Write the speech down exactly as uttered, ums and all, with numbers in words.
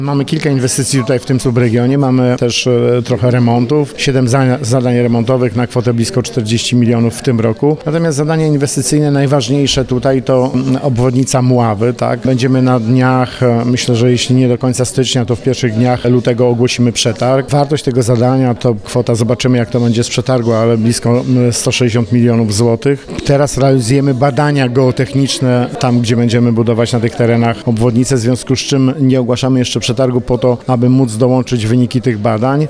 Mamy kilka inwestycji tutaj w tym subregionie, mamy też e, trochę remontów, siedem za, zadań remontowych na kwotę blisko czterdzieści milionów w tym roku. Natomiast zadania inwestycyjne najważniejsze tutaj to mm, obwodnica Mławy, tak? Będziemy na dniach, e, myślę, że jeśli nie do końca stycznia, to w pierwszych dniach lutego ogłosimy przetarg. Wartość tego zadania to kwota, zobaczymy jak to będzie z przetargu, ale blisko mm, sto sześćdziesiąt milionów złotych. Teraz realizujemy badania geotechniczne tam, gdzie będziemy budować na tych terenach obwodnicę, w związku z czym nie ogłaszamy jeszcze przetargu po to, aby móc dołączyć wyniki tych badań.